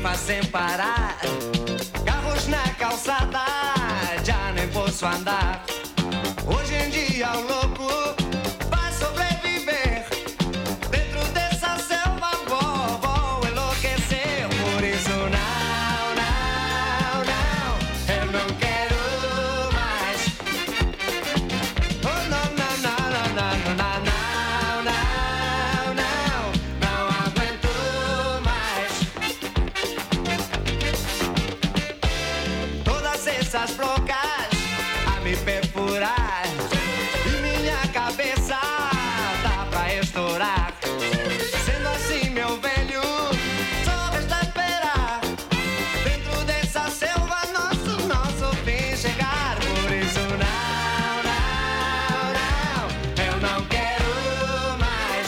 rima sem parar. Carros na calçada, já nem posso andar. Hoje em dia o louco vai sobreviver. Dentro dessa selva vou enlouquecer. Por isso não, não, não, eu não quero mais. Oh não, não, não, não, não, não, não, não, não aguento mais. Todas essas brocas a me perfurar e minha cabeça dá pra estourar. Sendo assim, meu velho, só resta esperar. Dentro dessa selva nosso fim chegar. Por isso não, não, não, eu não quero mais.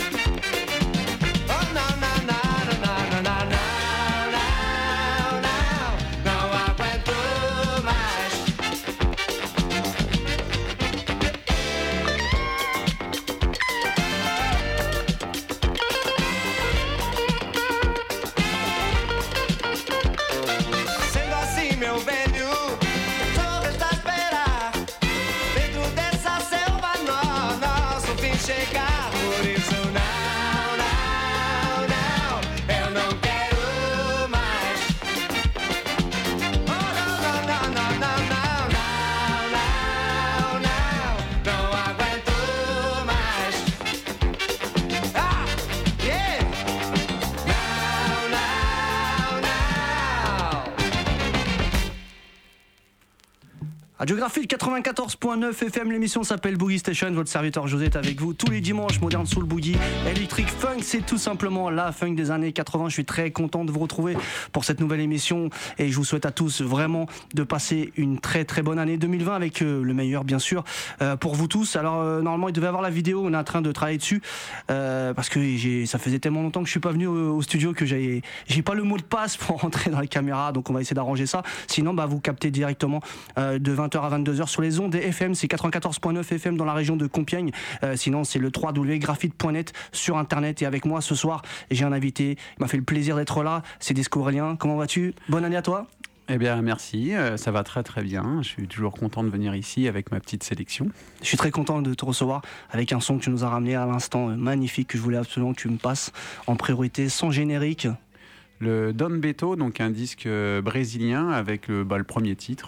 Oh não, não, não, não, não, não, não, não, não aguento mais. Sendo assim, meu velho, só resta esperar. Dentro dessa selva nosso fim chegar. Por isso não, não, não, eu não quero mais. Oh não, não, não, não, não, não, não aguento mais. Ah, yeah. Não, não, não. Radiographie 94.9 FM, l'émission s'appelle Boogie Station. Votre serviteur José est avec vous tous les dimanches. Modern Soul Boogie, Electric Funk, c'est tout simplement la funk des années 80. Je suis très content de vous retrouver pour cette nouvelle émission et je vous souhaite à tous vraiment de passer une très très bonne année 2020 avec le meilleur bien sûr pour vous tous. Alors normalement il devait avoir la vidéo, on est en train de travailler dessus parce que ça faisait tellement longtemps que je suis pas venu au studio que j'ai pas le mot de passe pour rentrer dans la caméra, donc on va essayer d'arranger ça. Sinon vous captez directement de 20h à 22h sur les ondes des FM, c'est 94.9 FM dans la région de Compiègne. Sinon c'est le www.graphite.net sur internet. Et avec moi ce soir j'ai un invité, il m'a fait le plaisir d'être là, c'est Desco Aurélien. Comment vas-tu? Bonne année à toi. Eh bien, merci, ça va très très bien. Je suis toujours content de venir ici avec ma petite sélection. Je suis très content de te recevoir avec un son que tu nous as ramené à l'instant, magnifique, que je voulais absolument que tu me passes en priorité, sans générique. Le Don Beto, donc un disque brésilien avec le premier titre.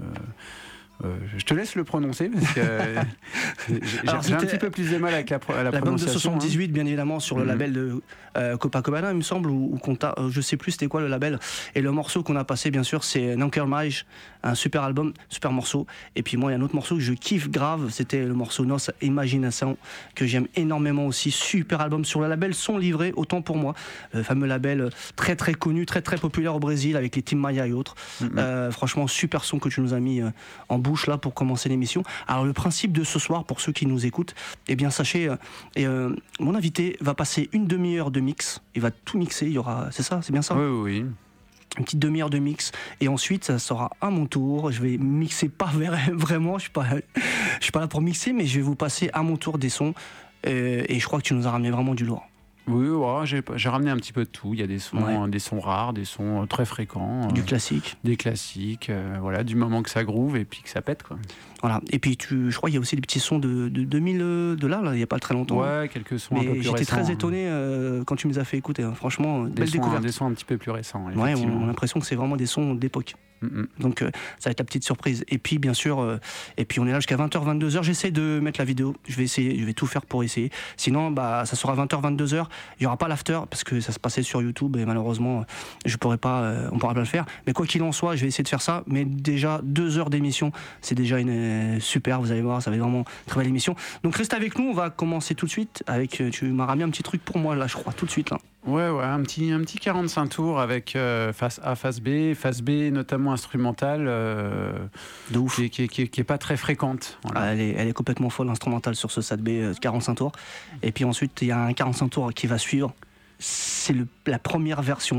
Je te laisse le prononcer parce que j'ai un petit peu plus de mal avec la prononciation. L'album de 78, bien évidemment, sur le label de Copacabana, il me semble, ou Conta, je sais plus c'était quoi le label. Et le morceau qu'on a passé, bien sûr, c'est Nanker Maj, un super album, super morceau. Et puis moi, il y a un autre morceau que je kiffe grave, c'était le morceau Nossa Imaginação, que j'aime énormément aussi. Super album sur le label Son Livré, autant pour moi. Le fameux label très très connu, très très populaire au Brésil avec les Tim Maia et autres. Franchement, super son que tu nous as mis en bouche là pour commencer l'émission. Alors le principe de ce soir, pour ceux qui nous écoutent, eh bien sachez, mon invité va passer une demi-heure de mix. Il va tout mixer. Il y aura, c'est ça, c'est bien ça? Oui. Une petite demi-heure de mix et ensuite ça sera à mon tour. Je vais mixer pas vraiment. Je suis pas là pour mixer, mais je vais vous passer à mon tour des sons et je crois que tu nous as ramené vraiment du lourd. Oui, ouais, j'ai ramené un petit peu de tout. Il y a des sons rares, des sons très fréquents. Du classique. Des classiques, voilà, du moment que ça groove et puis que ça pète, quoi. Voilà. Et puis je crois qu'il y a aussi des petits sons de 2000 de là, il n'y a pas très longtemps. Ouais, quelques sons un peu plus récents. J'étais très étonné quand tu me les as fait écouter. Franchement, belle découverte. Des sons un petit peu plus récents. Ouais, on a l'impression que c'est vraiment des sons d'époque. Donc ça va être la petite surprise. Et puis bien sûr, et puis on est là jusqu'à 20h, 22h. J'essaie de mettre la vidéo. Je vais tout faire pour essayer. Sinon, ça sera 20h, 22h. Il n'y aura pas l'after parce que ça se passait sur YouTube et malheureusement, on pourra pas le faire. Mais quoi qu'il en soit, je vais essayer de faire ça. Mais déjà 2 heures d'émission, c'est déjà une super. Vous allez voir, ça va être vraiment une très belle émission. Donc reste avec nous. On va commencer tout de suite avec. Tu m'as ramené un petit truc pour moi là, je crois tout de suite là. Ouais, un petit 45 tours avec face A, face B notamment instrumentale, de ouf, qui est pas très fréquente. Voilà. Elle est complètement folle instrumentale sur ce Side B 45 tours. Et puis ensuite il y a un 45 tours qui va suivre. C'est la première version.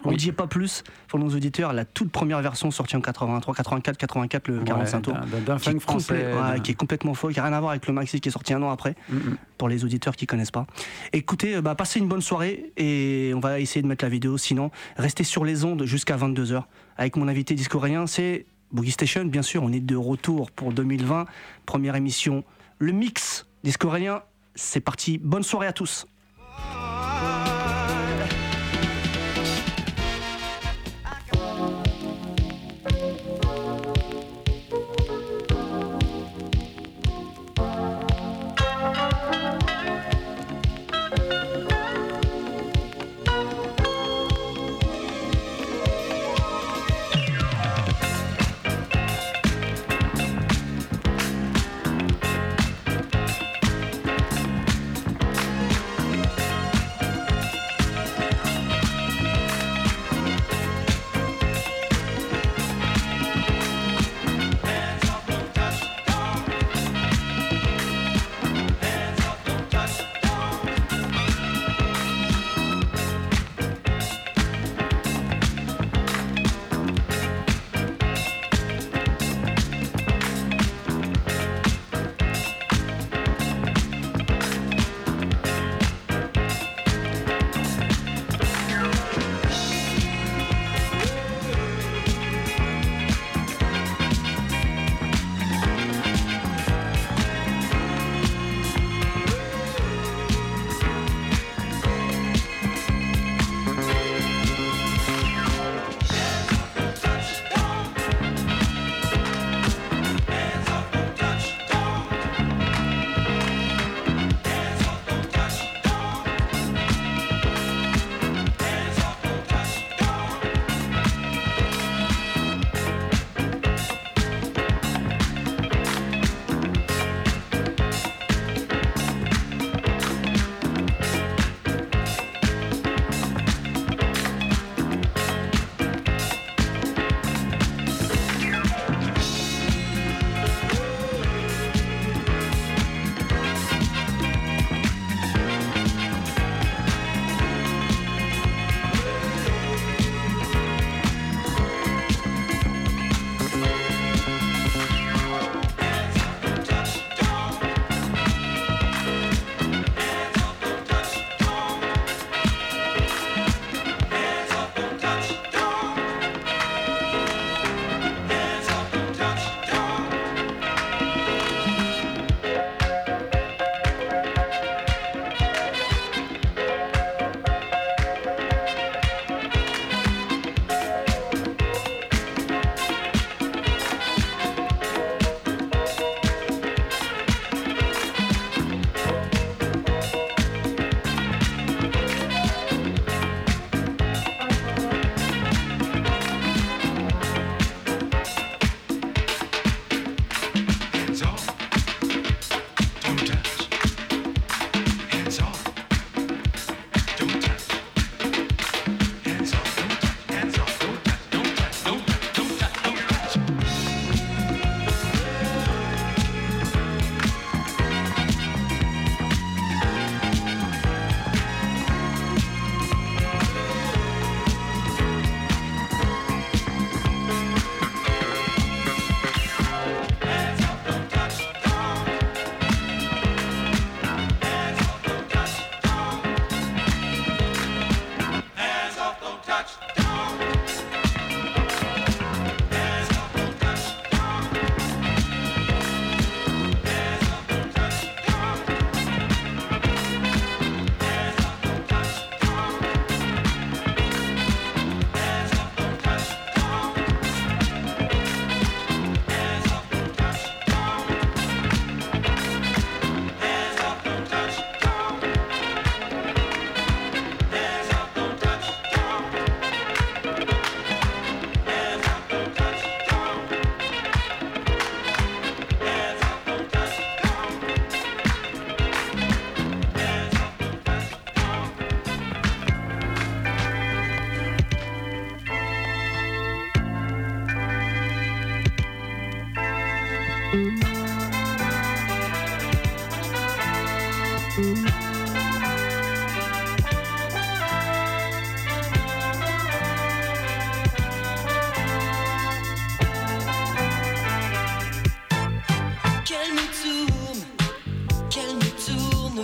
On ne dit pas plus pour nos auditeurs, la toute première version sortie en 83, 84, 84, le 45 tours. D'un funk français. Qui est complètement faux, qui n'a rien à voir avec le maxi qui est sorti un an après, pour les auditeurs qui ne connaissent pas. Écoutez, passez une bonne soirée et on va essayer de mettre la vidéo. Sinon, restez sur les ondes jusqu'à 22h. Avec mon invité disco-coréen, c'est Boogie Station, bien sûr. On est de retour pour 2020. Première émission, le mix disco-coréen. C'est parti. Bonne soirée à tous.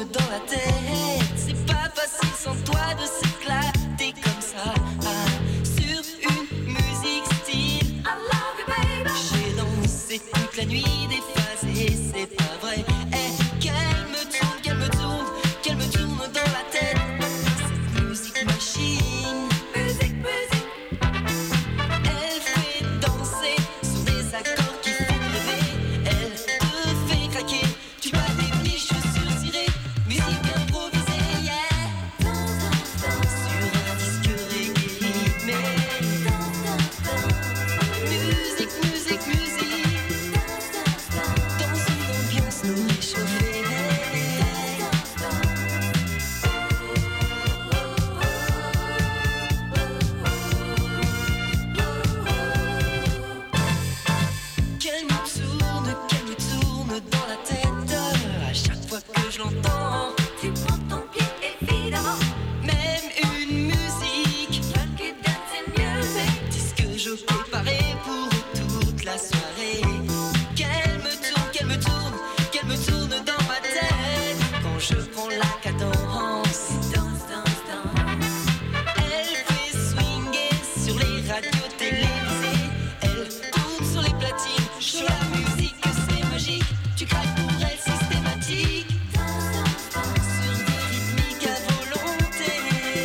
tourne dans la tête. C'est pas facile sans toi de s'éclater comme ça sur une musique style I love you baby. J'ai dansé toute la nuit déphasée, c'est pas vrai. Qu'elle me tourne dans la tête. Cette musique machine, musique. Elle fait danser sur des accords qui font rêver. Elle te fait craquer, tu bats des petites chaussures cirées. Musique improvisée, yeah. Sur un disque reggae rythmé. Musique. Dans une ambiance nous réchauffée. Qu'elle me tourne dans la tête. À chaque fois que je l'entends, tu prends ton pied évidemment. Même une musique, funky dancing music, disque je préparé pour toute la soirée. Qu'elle me tourne dans ma tête. Quand je prends la cadence, elle fait swinger sur les radios télévisées. Elle tourne sur les platines. Sur la musique, c'est magique. Tu craques pour elle systématique. Sur des rythmiques à volonté.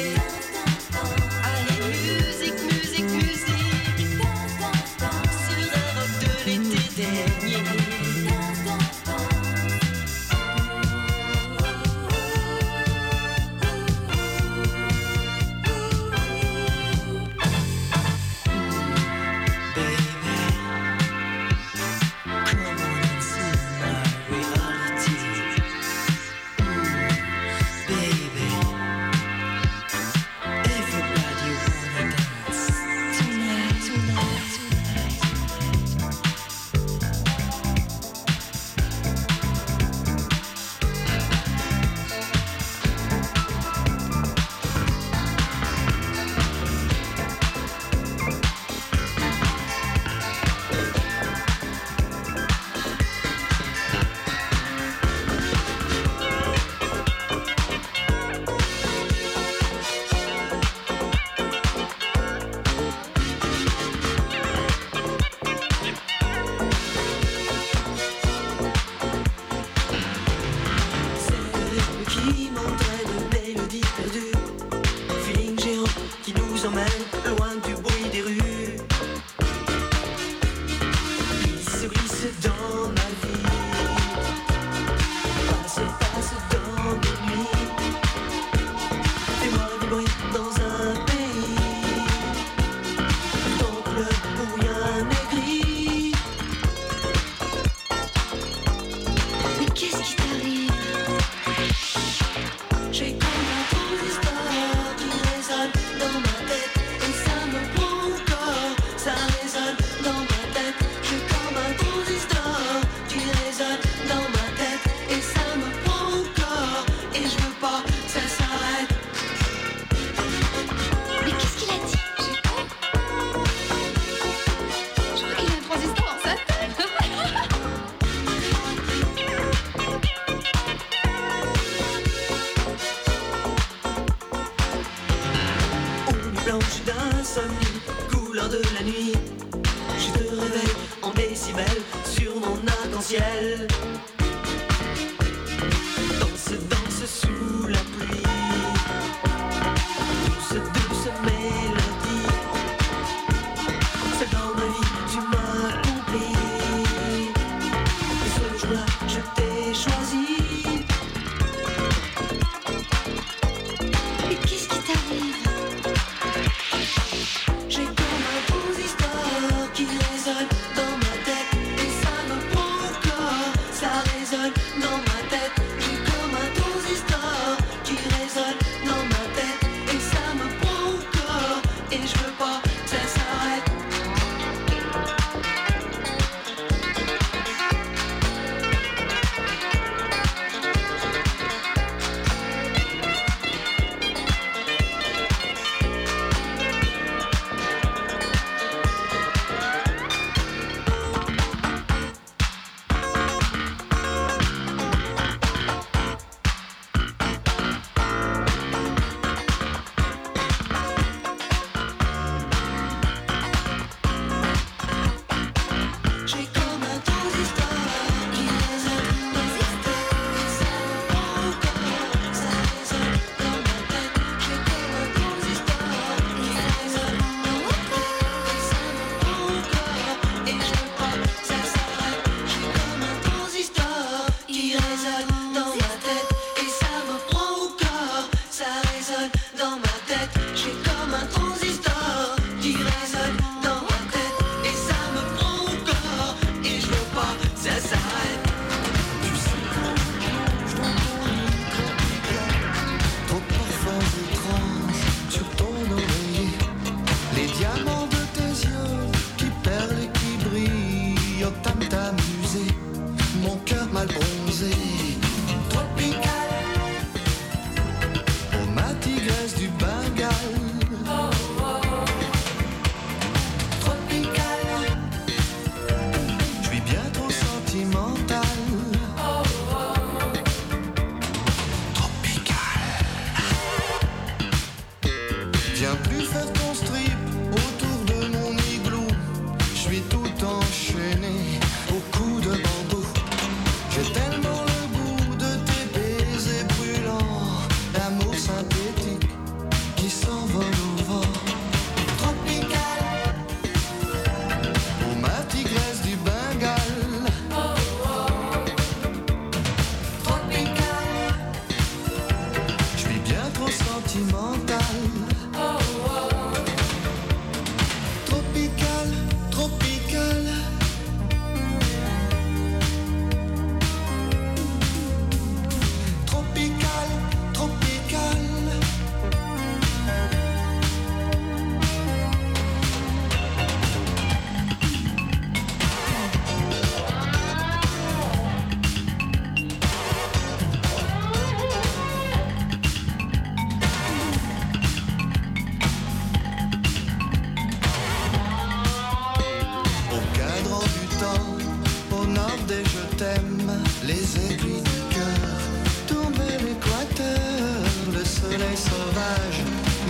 Allez, musique. Sur un rock de l'été dernier. Qui m'entraîne, mélodie perdue, feeling géant qui nous emmène loin du bruit des rues. Glisse dans ma vie, passe dans mes nuits. Fais-moi vibrer dans un pays, ton club où rien n'est gris. Mais qu'est-ce qui t'arrive? J'ai comme un transistor qui résonne dans ma tête et ça me prend encore, ça résonne dans ma tête. J'ai comme un transistor qui résonne dans ma tête et ça me prend encore et je veux pas que ça s'arrête. Mais qu'est-ce qu'il a dit? J'ai peur. Je crois qu'il a un transistor dans sa tête. Blanche d'insomnie, couleur de la nuit. Je te réveille en décibels sur mon arc-en-ciel. Danse sous la pluie. Douce mélodie. Seul dans ma vie, tu m'as compris. Et ce jour-là, je t'ai choisi. Mais qu'est-ce qui t'arrive? J'ai comme un transistor qui résonne dans ma tête et ça me prend encore, ça résonne.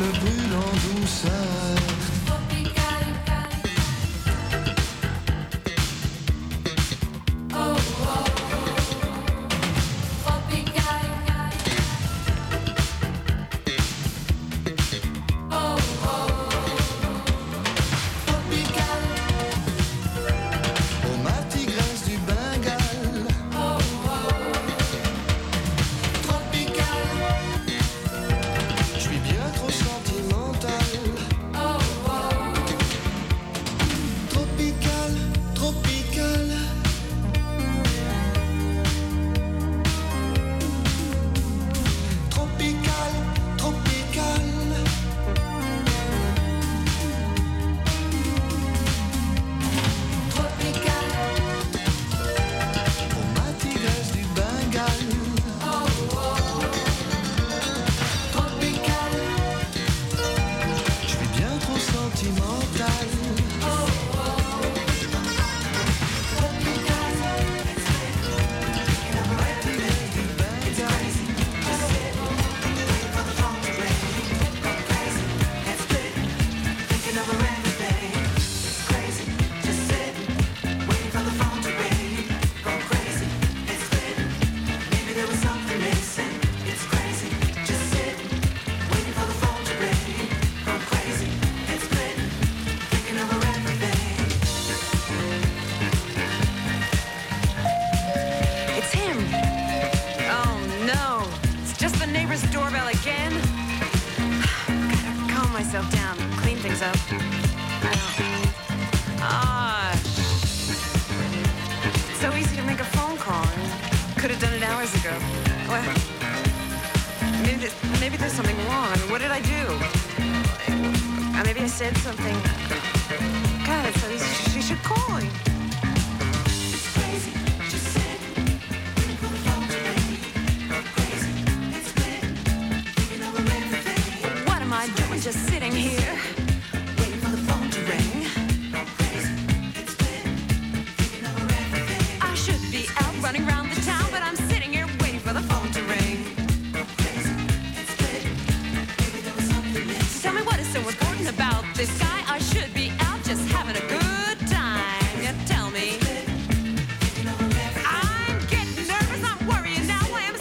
brûle en douceur.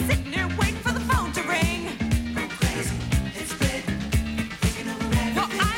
Well, I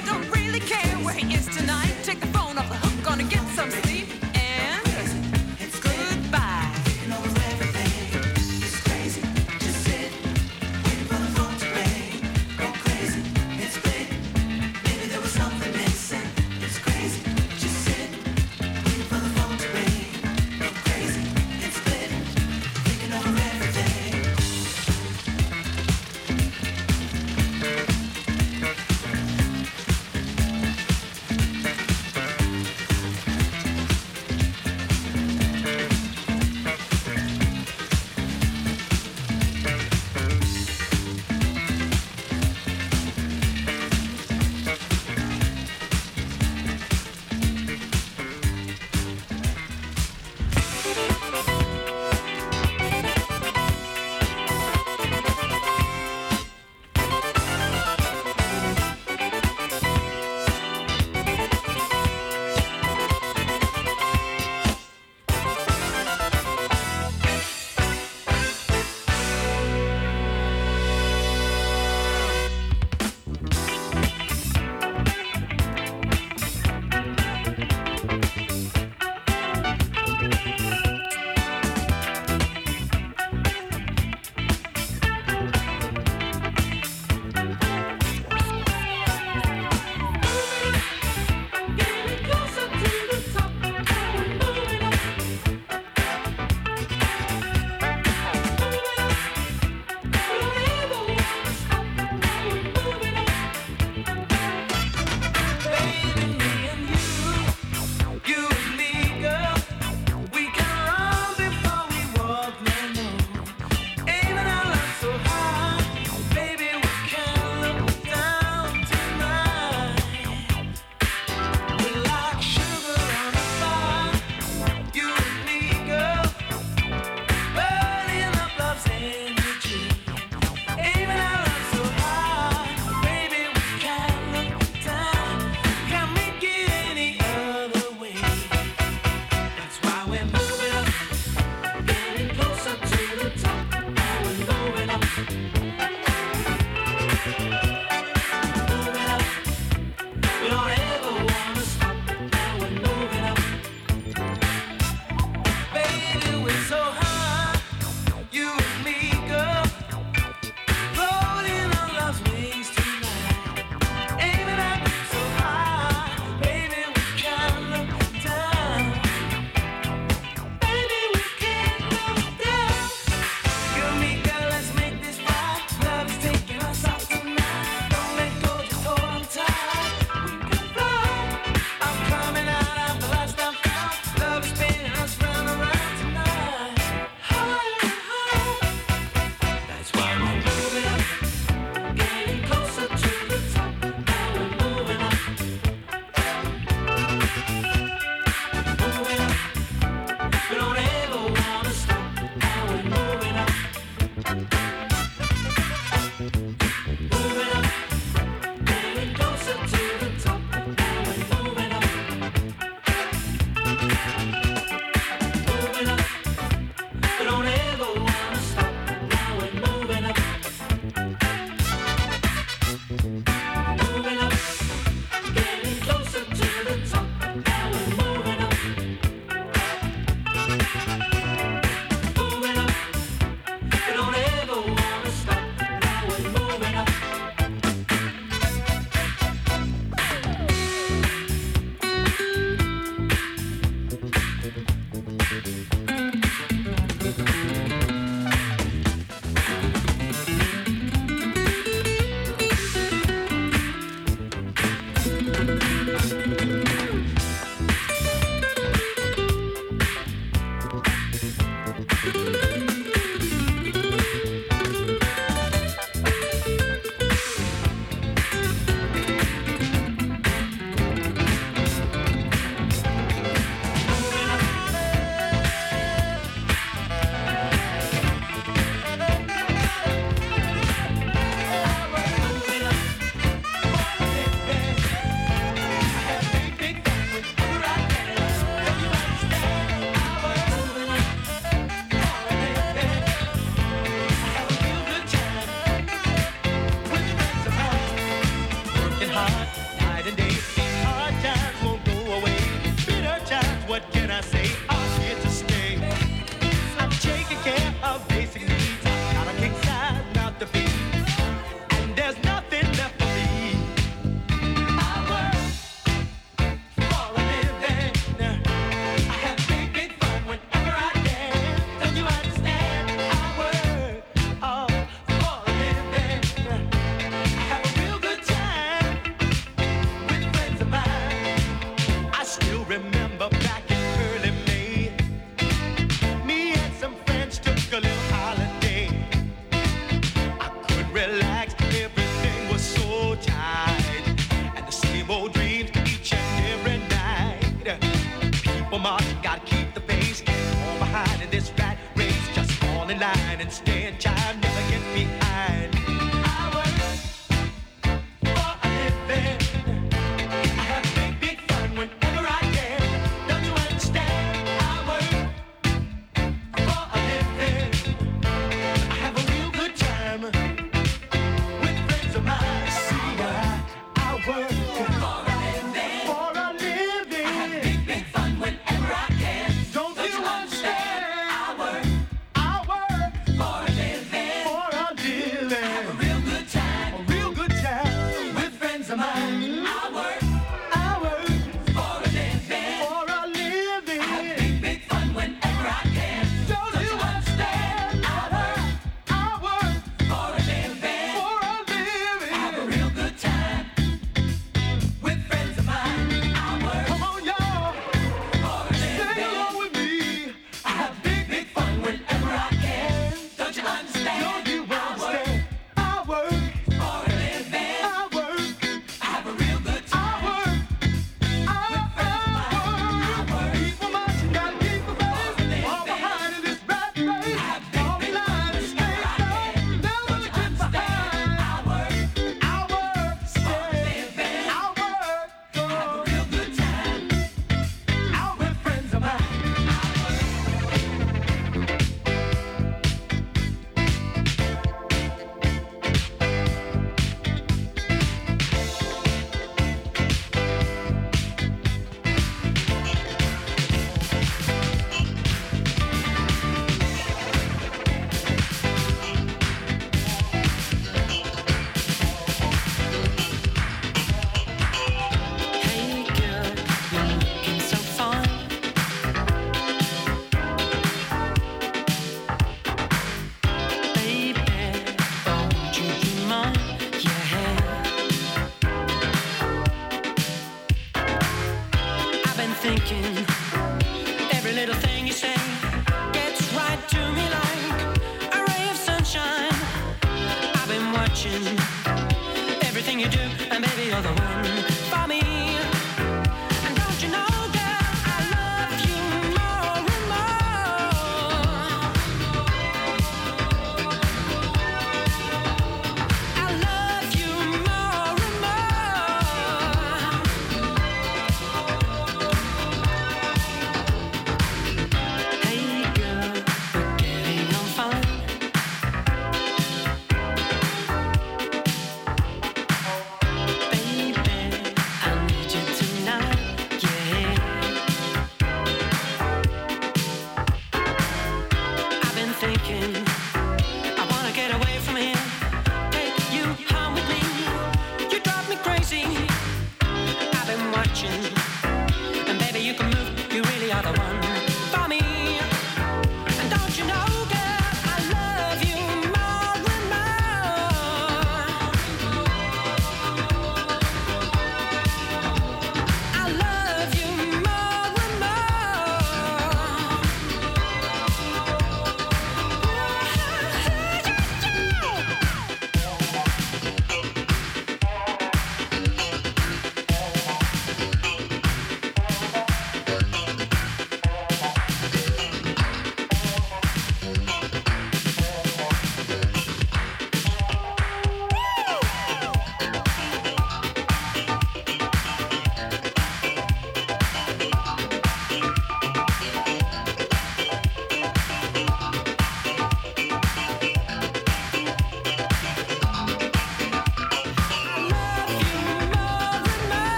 I say are here to stay. I'm taking care of basic needs. I got a king size mouth to feed, and there's nothing left for me. I work for a living. I have big fun whenever I can. Don't you understand? I work for a living. I have a real good time with friends of mine. I still remember back in early May, me and some friends took a little holiday. I couldn't relax, everything was so tight, and the same old dreams each and every night. People marching, gotta keep the pace, get on behind in this rat race. Just fall in line and stay in time, never get behind. I work for a living. I have big fun whenever I can. Don't you understand? I work for a living. I have a real good time with friends of mine. See, I work for a living. I have big fun whenever I can. Don't you understand? I work for a living.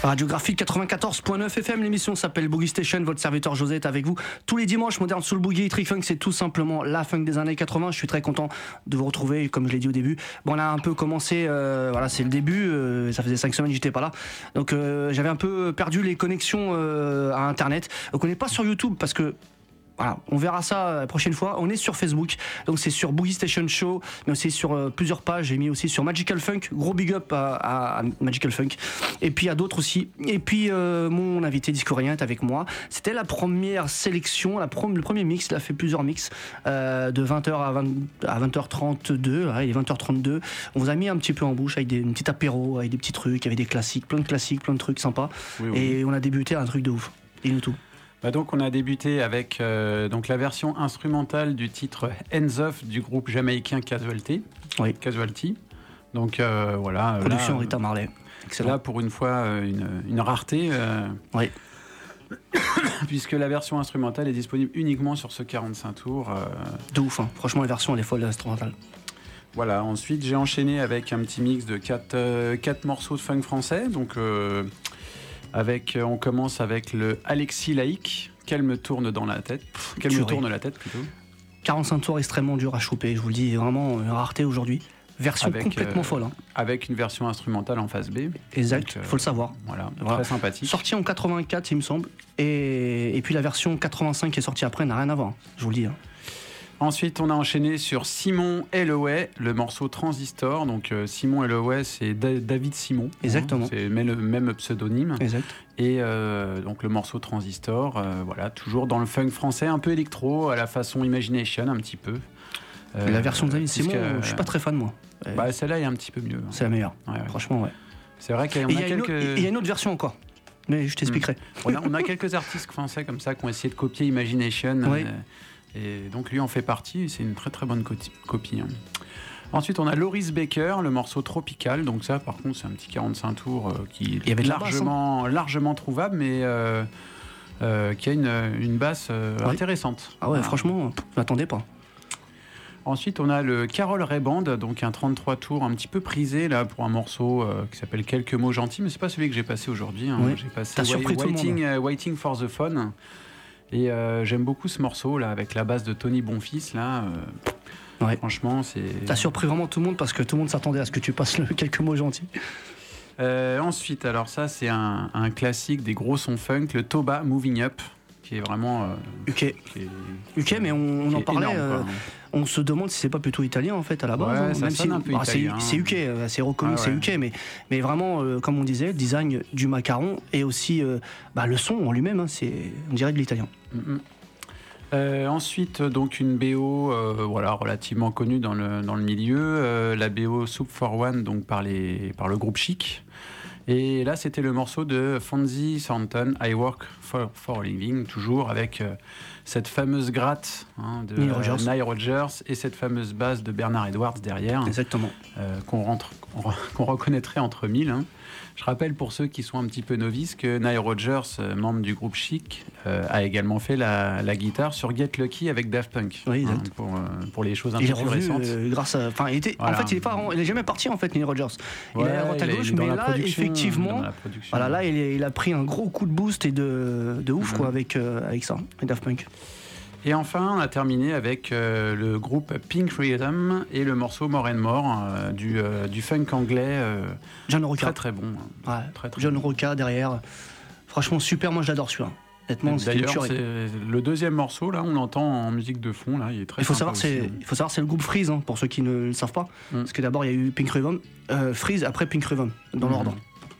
Radiographie 94.9 FM, l'émission s'appelle Boogie Station, votre serviteur José est avec vous tous les dimanches, moderne soul boogie, trick funk, c'est tout simplement la funk des années 80. Je suis très content de vous retrouver, comme je l'ai dit au début. Bon, on a un peu commencé, voilà, c'est le début, ça faisait 5 semaines que j'étais pas là, donc j'avais un peu perdu les connexions à internet, donc on n'est pas sur YouTube parce que voilà, on verra ça la prochaine fois. On est sur Facebook, donc c'est sur Boogie Station Show, mais aussi sur plusieurs pages. J'ai mis aussi sur Magical Funk, gros big up à Magical Funk. Et puis à d'autres aussi. Et puis mon invité discorien est avec moi. C'était la première sélection, le premier mix. Il a fait plusieurs mix de 20h à 20h32. Ouais, il est 20h32. On vous a mis un petit peu en bouche avec une petite apéro, avec des petits trucs, avec des classiques, plein de trucs sympas. Oui. Et on a débuté un truc de ouf. Dis-nous tout. Bah donc on a débuté avec donc la version instrumentale du titre Hands Off du groupe jamaïcain Casualty. Oui. Casualty. Donc voilà. Production là, Rita Marley. Excellent. Là pour une fois une rareté. Oui. Puisque la version instrumentale est disponible uniquement sur ce 45 tours. De ouf, hein. Franchement la version elle est folle, l'instrumentale. Voilà, ensuite j'ai enchaîné avec un petit mix de 4 morceaux de funk français. Donc on commence avec le Alexis Laïc, Qu'elle me tourne la tête plutôt. 45 tours extrêmement dur à choper, je vous le dis, vraiment une rareté aujourd'hui. Version complètement folle. Hein. Avec une version instrumentale en face B. Exact, il faut le savoir. Voilà, très sympathique. Sorti en 84, il me semble. Et puis la version 85 qui est sortie après n'a rien à voir, je vous le dis. Hein. Ensuite, on a enchaîné sur Simon Eloway, le morceau Transistor. Donc, Simon Eloway, c'est David Simon. Exactement. C'est le même pseudonyme. Exact. Et donc, le morceau Transistor, voilà, toujours dans le funk français, un peu électro, à la façon Imagination, un petit peu. La version de David Simon, je suis pas très fan, moi. Bah, celle-là est un petit peu mieux. C'est la meilleure. Ouais. Franchement, ouais. C'est vrai qu'il y a quelques... Il y a une autre version encore. Mais je t'expliquerai. On a quelques artistes français comme ça qui ont essayé de copier Imagination. Oui. Et donc lui en fait partie, c'est une très très bonne copie. Hein. Ensuite on a Loris Baker, le morceau Tropical, donc ça par contre c'est un petit 45 tours qui est largement trouvable, mais qui a une basse intéressante. Ah ouais, franchement, je m'attendais pas. Ensuite on a le Carole Ray Band, donc un 33 tours un petit peu prisé là pour un morceau qui s'appelle Quelques mots gentils, mais c'est pas celui que j'ai passé aujourd'hui. Hein. Oui. J'ai passé T'as surpris tout le monde. Waiting for the Phone. Et j'aime beaucoup ce morceau là avec la basse de Tony Bonfils là. Ouais. Franchement, c'est. T'as surpris vraiment tout le monde parce que tout le monde s'attendait à ce que tu passes quelques mots gentils. Ensuite, alors ça c'est un classique des gros sons funk, le Toba Moving Up, qui est vraiment. UK, mais on en parlait. Énorme, on se demande si c'est pas plutôt italien en fait à la base. Ouais, ça sonne un peu italien. C'est UK, c'est reconnu, c'est UK, mais vraiment comme on disait, le design du macaron et aussi le son en lui-même, hein, on dirait de l'italien. Ensuite, donc une BO relativement connue dans le milieu, la BO Soup for One, donc par le groupe Chic. Et là, c'était le morceau de Fonzie Thornton, I Work for a Living, toujours avec cette fameuse gratte de Nile Rodgers et cette fameuse basse de Bernard Edwards derrière. Exactement. Qu'on reconnaîtrait entre mille. Hein. Je rappelle pour ceux qui sont un petit peu novices que Nile Rodgers, membre du groupe Chic, a également fait la guitare sur Get Lucky avec Daft Punk. Oui, exact. Pour les choses un peu plus récentes. Grâce à, en fait, il est jamais parti en fait, Nile Rodgers. Il est à droite à gauche, mais là, effectivement, là, il a pris un gros coup de boost et de ouf quoi avec ça, avec Daft Punk. Et enfin, on a terminé avec le groupe Pink Rhythm et le morceau More and More du funk anglais. John Roca. Très très bon. Ouais, très, très John Roca derrière. Franchement super, moi je l'adore celui-là. D'ailleurs, c'est le deuxième morceau, là, on l'entend en musique de fond, là, il est très sympa aussi. Il faut savoir, c'est le groupe Freeze, hein, pour ceux qui ne le savent pas. Parce que d'abord, il y a eu Pink Rhythm, Freeze, après Pink Rhythm, dans l'ordre.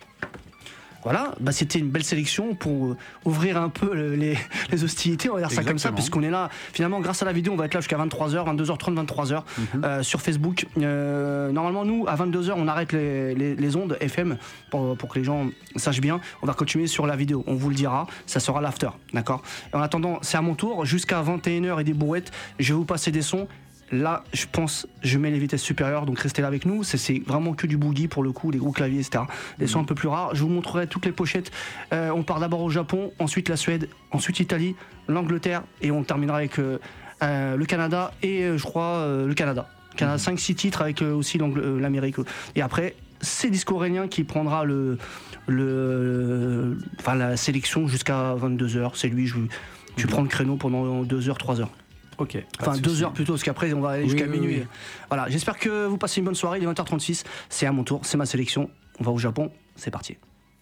Voilà, c'était une belle sélection pour ouvrir un peu les hostilités, on va dire ça comme ça, puisqu'on est là, finalement, grâce à la vidéo, on va être là jusqu'à 23h, 22h30, 23h, sur Facebook. Normalement, nous, à 22h, on arrête les ondes FM pour que les gens sachent bien. On va continuer sur la vidéo, on vous le dira, ça sera l'after, d'accord ? En attendant, c'est à mon tour, jusqu'à 21h et des brouettes, je vais vous passer des sons. Là, je pense, je mets les vitesses supérieures, donc restez là avec nous. C'est vraiment que du boogie pour le coup, des gros claviers, etc. Des sons un peu plus rares. Je vous montrerai toutes les pochettes. On part d'abord au Japon, ensuite la Suède, ensuite l'Italie, l'Angleterre, et on terminera avec le Canada et je crois le Canada. 5-6 titres avec aussi l'Amérique. Et après, c'est Disco Aurélien qui prendra le la sélection jusqu'à 22h. C'est lui, tu prends le créneau pendant 2h, 3h. Ok. Enfin 2 heures plutôt, parce qu'après on va aller jusqu'à minuit. Oui. Voilà, j'espère que vous passez une bonne soirée. Il est 20h36, c'est à mon tour, c'est ma sélection. On va au Japon, c'est parti.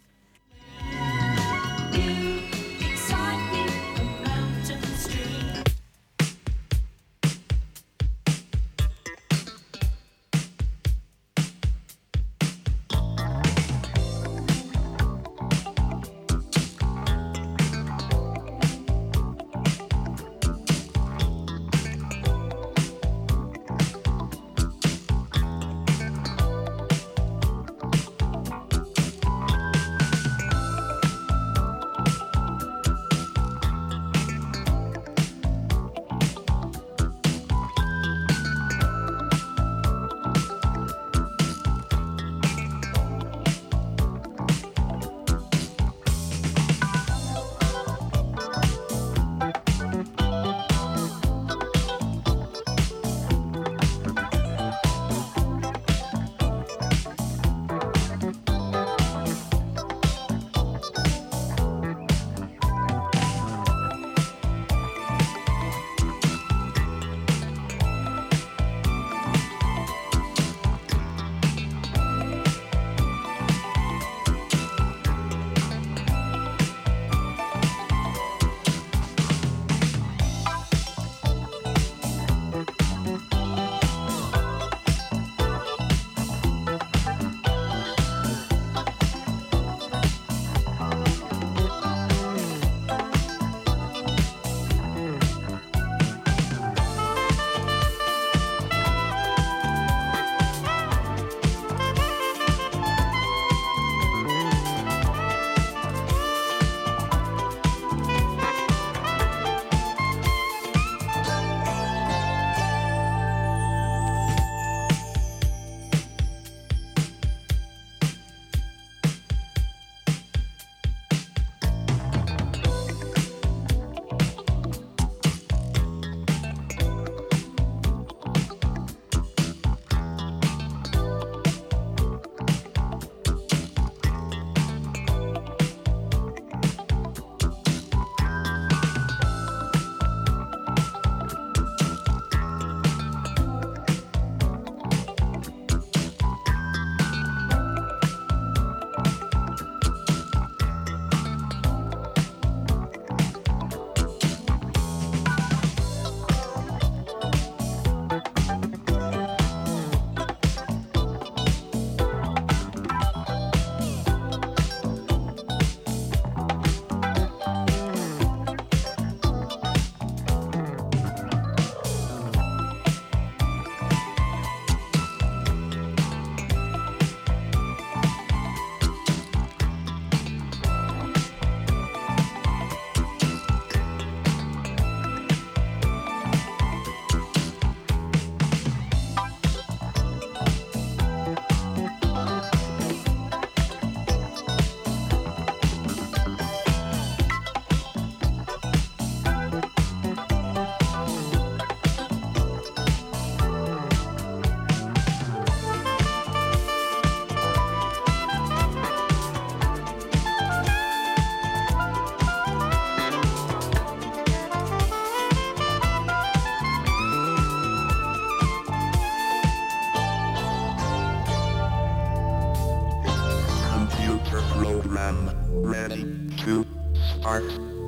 program ready to start.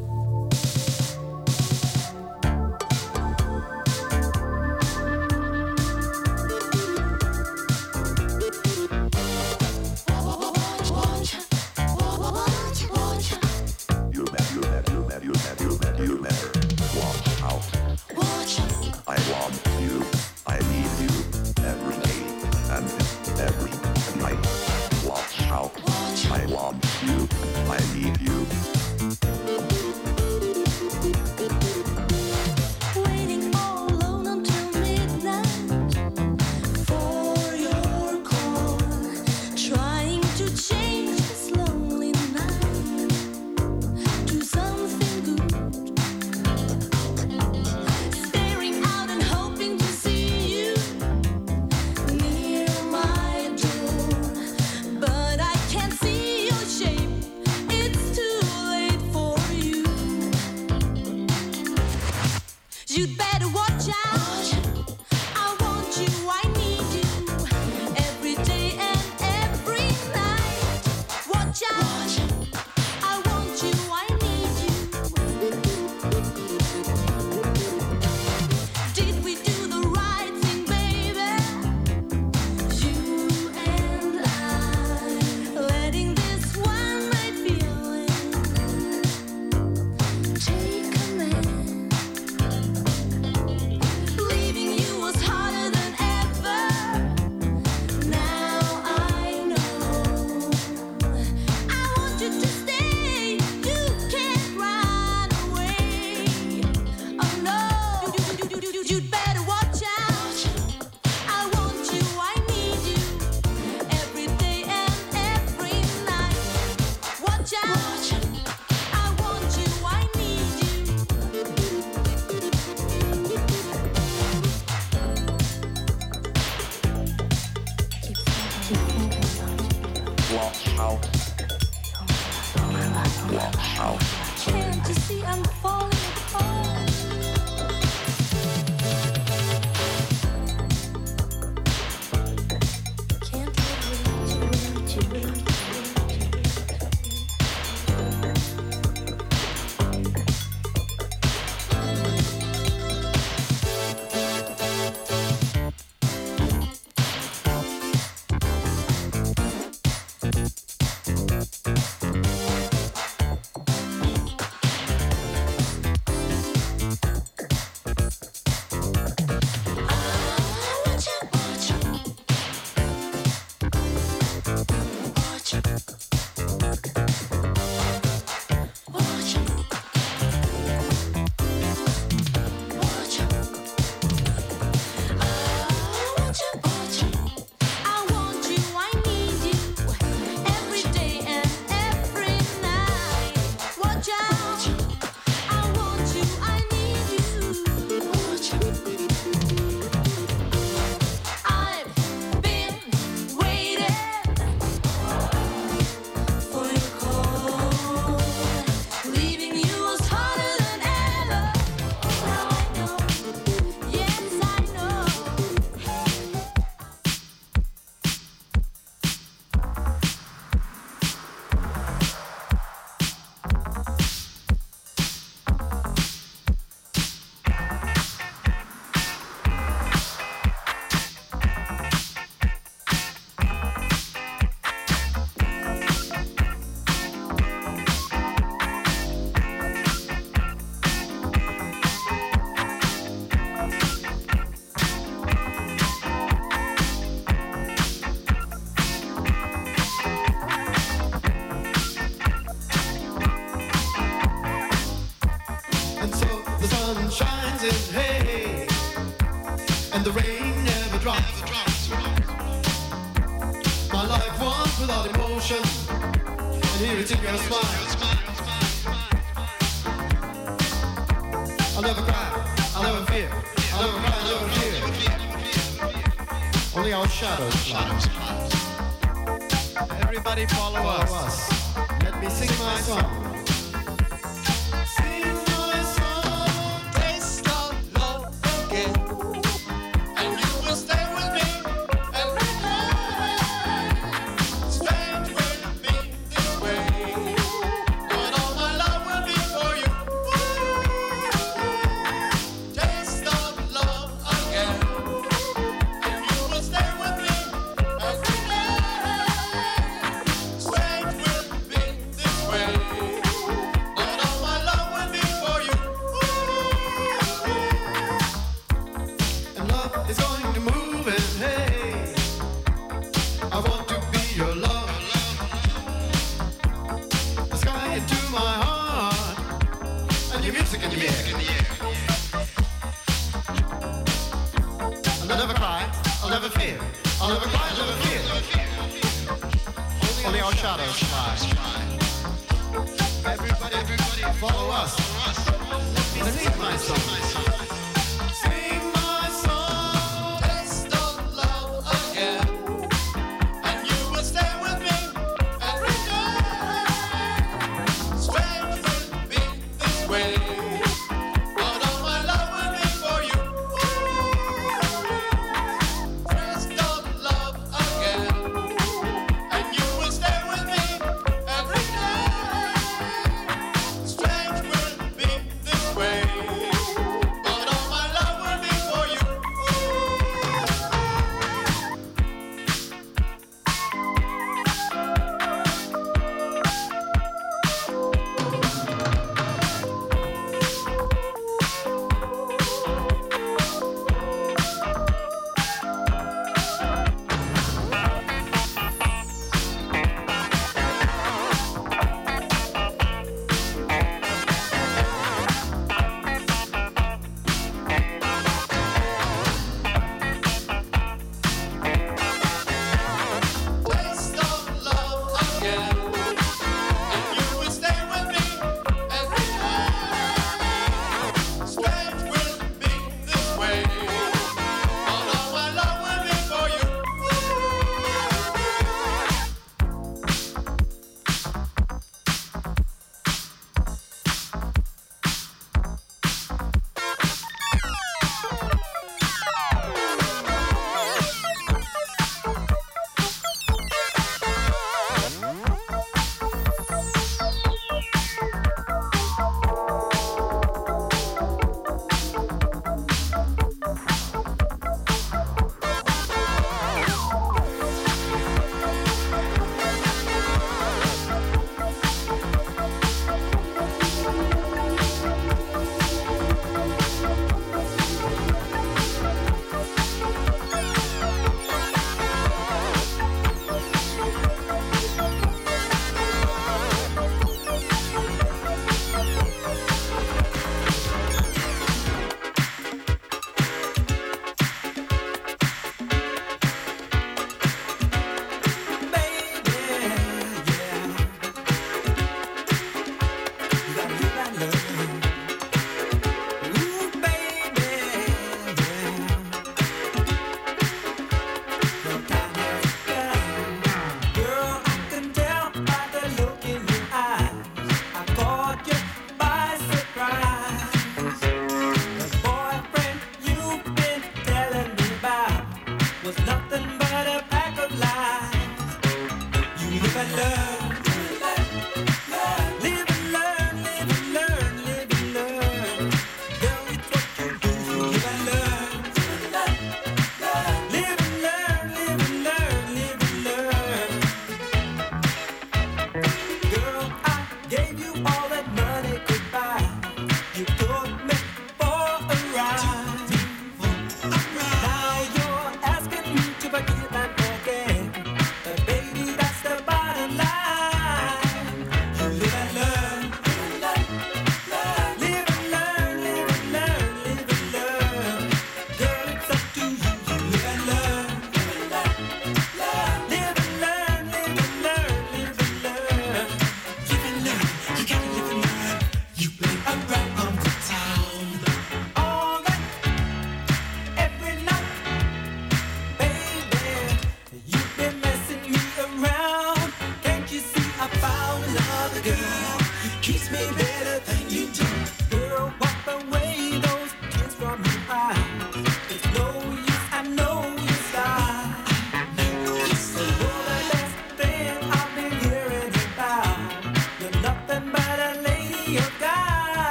You better watch out. I want you, I need you, every day and every night. Watch out. I want you, I need you. You'd better watch out. I want you, I need you every day and every night. Watch out. I want you, I need you. Did we do the right thing, baby? You and I, letting this one night feeling take command. Leaving you was harder than ever. Now I know. I want you to stay. You can't run away. Oh no. You'd better watch out. I want you, I need you every day and every night. Watch out. I want you, I need you. Can't you see I'm falling apart? Can't live without you. I want you, I need you every day and every night. Watch out. I want you, I need you. I've been waiting for your call. Leaving you was harder than ever. Now I know. Yes, I know. And so the sun shines in hay, and the rain never drops. My life was without emotion, and here it's in your smile. I'll never cry, I'll never fear, I'll never cry, I'll never fear. Only our shadows fly. Everybody follow Follow us. us. Let me sing my song. Sing my song. Taste of love again, and you will stay with me every night. Strange will be this way, but all my love will be for you. Taste of love again, and you will stay with me every night. Strange will be this way, but all my love will be for you. And love is going to move and hey, I want to be your love. The sky into my heart, and your music in the air. I'll never cry, I'll never fear, I'll never cry, I'll never fear. Only our shadows fly. Everybody follow us. Let me sing my song. Sing my song. Taste of love again, and you will stay with me every night. Strange will be this way, but all my love will be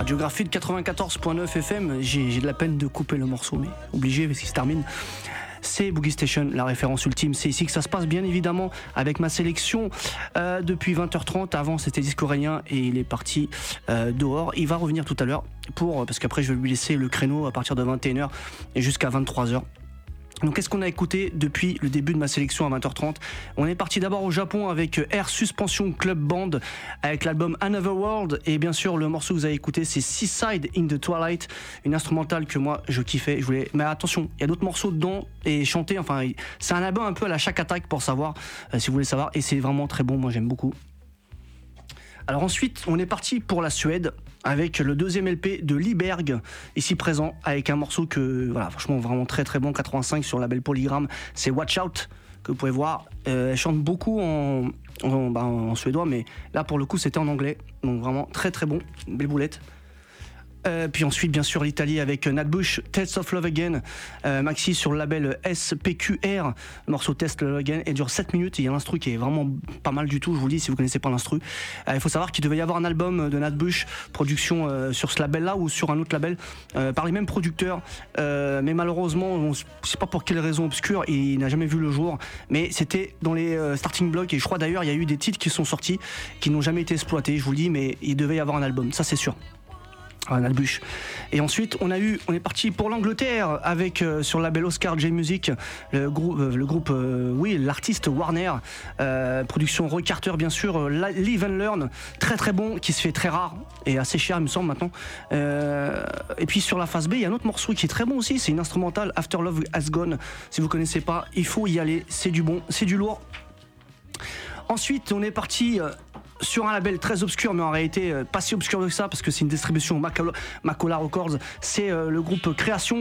Radiographie de 94.9 FM, j'ai de la peine de couper le morceau, mais obligé parce qu'il se termine. C'est Boogie Station, la référence ultime. C'est ici que ça se passe, bien évidemment, avec ma sélection depuis 20h30. Avant, c'était disco-coréen et il est parti dehors. Il va revenir tout à l'heure parce qu'après, je vais lui laisser le créneau à partir de 21h et jusqu'à 23h. Donc qu'est-ce qu'on a écouté depuis le début de ma sélection à 20h30 ? On est parti d'abord au Japon avec Air Suspension Club Band avec l'album Another World, et bien sûr le morceau que vous avez écouté c'est Seaside in the Twilight, une instrumentale que moi je kiffais. Mais attention, il y a d'autres morceaux dedans et chanter, enfin c'est un album un peu à la Shack Attack pour savoir, si vous voulez savoir, et c'est vraiment très bon, moi j'aime beaucoup. Alors ensuite, on est parti pour la Suède avec le deuxième LP de Liberg, ici présent, avec un morceau que, voilà, franchement vraiment très très bon, 85 sur le label Polygram, c'est Watch Out, que vous pouvez voir. Elle chante beaucoup en suédois, mais là pour le coup c'était en anglais, donc vraiment très très bon, belle boulette. Puis ensuite, bien sûr, l'Italie avec Nat Bush, Taste of Love Again, maxi sur le label SPQR. Le morceau Taste of Love Again et dure 7 minutes. Et il y a l'instru qui est vraiment pas mal du tout, je vous le dis si vous connaissez pas l'instru. Il faut savoir qu'il devait y avoir un album de Nat Bush, production sur ce label-là ou sur un autre label, par les mêmes producteurs. Mais malheureusement, je sais pas pour quelle raison obscure, il n'a jamais vu le jour. Mais c'était dans les starting blocks. Et je crois d'ailleurs, il y a eu des titres qui sont sortis qui n'ont jamais été exploités, je vous le dis, mais il devait y avoir un album, ça c'est sûr. Nalbush. Et ensuite on est parti pour l'Angleterre avec sur le label Oscar J Music le groupe l'artiste Warner, production Roy Carter bien sûr, Live and Learn, très très bon, qui se fait très rare et assez cher il me semble maintenant. Et puis sur la face B il y a un autre morceau qui est très bon aussi, c'est une instrumentale, After Love Has Gone. Si vous connaissez pas, il faut y aller, c'est du bon, c'est du lourd. Ensuite on est parti sur un label très obscur, mais en réalité pas si obscur que ça, parce que c'est une distribution Macola Records. C'est le groupe Création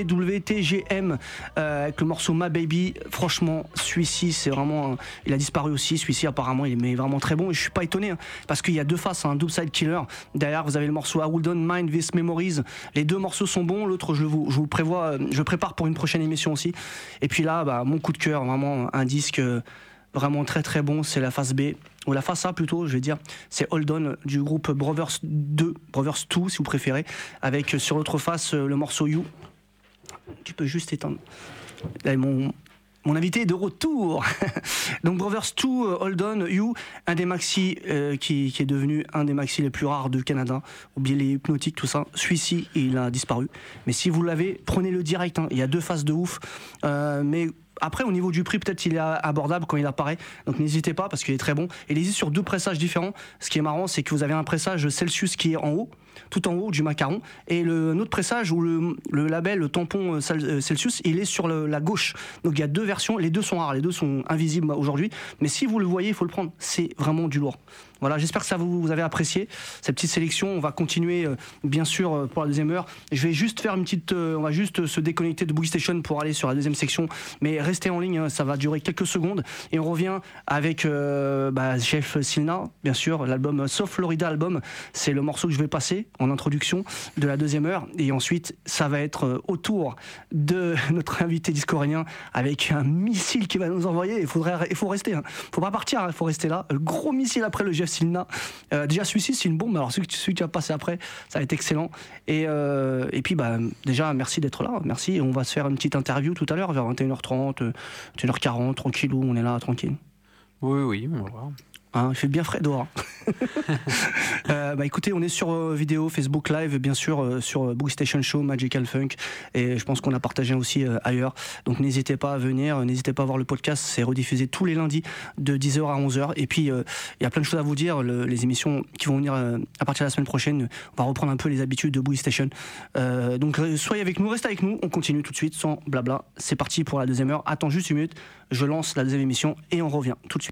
WWTGM avec le morceau My Baby. Franchement, celui-ci, c'est vraiment, il a disparu aussi. Celui-ci, apparemment, il est vraiment très bon. Et je suis pas étonné, hein, parce qu'il y a deux faces, un double side killer. Derrière, vous avez le morceau I Will Don't Mind These Memories. Les deux morceaux sont bons. L'autre, je vous prévois, je prépare pour une prochaine émission aussi. Et puis là, mon coup de cœur, vraiment un disque vraiment très très bon, c'est la face B. Ou la face A plutôt, je vais dire, c'est Hold On du groupe Brothers 2 si vous préférez, avec sur l'autre face le morceau You. Tu peux juste éteindre. Là, mon invité est de retour. Donc Brothers 2, Hold On, You, un des maxi qui est devenu un des maxi les plus rares de Canada. Oubliez les hypnotiques, tout ça. Celui-ci, il a disparu. Mais si vous l'avez, prenez-le direct. Hein. Il y a deux faces de ouf. Mais après, au niveau du prix, peut-être qu'il est abordable quand il apparaît. Donc n'hésitez pas parce qu'il est très bon. Et il existe sur deux pressages différents. Ce qui est marrant, c'est que vous avez un pressage Celsius qui est en haut, tout en haut du macaron. Et un autre pressage où le label, le tampon Celsius, il est sur la gauche. Donc il y a deux versions. Les deux sont rares, les deux sont invisibles aujourd'hui. Mais si vous le voyez, il faut le prendre. C'est vraiment du lourd. Voilà, j'espère que ça vous avez apprécié cette petite sélection. On va continuer bien sûr pour la deuxième heure. Je vais juste faire on va juste se déconnecter de Boogie Station pour aller sur la deuxième section. Mais restez en ligne, hein, ça va durer quelques secondes. Et on revient avec Chef Silna, bien sûr, l'album Soft Florida Album. C'est le morceau que je vais passer en introduction de la deuxième heure. Et ensuite, ça va être au tour de notre invité disco-coréen avec un missile qu'il va nous envoyer. Il faut rester, hein. Faut pas partir, il faut rester là. Le gros missile après le Jeff Silna. Déjà celui-ci c'est une bombe, alors celui qui va passer après ça va être excellent. Et puis déjà merci d'être là, merci. On va se faire une petite interview tout à l'heure vers 21h30, 21h40, tranquillou, on est là tranquille. Oui, on va voir. Hein, il fait bien frais dehors. Écoutez, on est sur vidéo, Facebook Live, bien sûr, sur Boogie Station Show, Magical Funk, et je pense qu'on a partagé aussi ailleurs. Donc n'hésitez pas à venir, n'hésitez pas à voir le podcast, c'est rediffusé tous les lundis de 10h à 11h. Et puis il y a plein de choses à vous dire, les émissions qui vont venir à partir de la semaine prochaine, on va reprendre un peu les habitudes de Boogie Station. Donc soyez avec nous, restez avec nous, on continue tout de suite sans blabla. C'est parti pour la deuxième heure. Attends juste une minute, je lance la deuxième émission et on revient tout de suite.